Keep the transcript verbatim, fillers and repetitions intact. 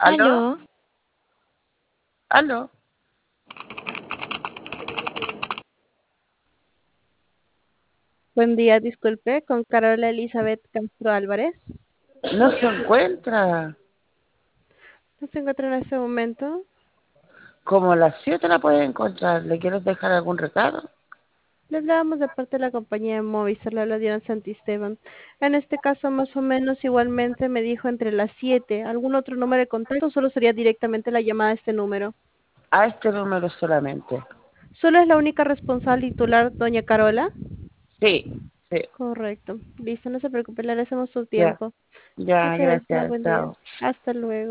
¿Aló? Aló, ¿Aló? buen día, disculpe, con Carola Elizabeth Castro Álvarez. No se encuentra. ¿No se encuentra en este momento? Como a las siete la puede encontrar. ¿Le quieres dejar algún recado? Le hablábamos de parte de la compañía de Movistar, le habla Diana Santisteban. En este caso, más o menos, igualmente me dijo entre las siete. ¿Algún otro número de contacto o solo sería directamente la llamada a este número? A este número solamente. ¿Solo es la única responsable titular, doña Carola? Sí, sí. Correcto. Listo, no se preocupe, le agradecemos su Ya, tiempo. ya, Muchas gracias, gracias. buen día. Chao. Hasta luego.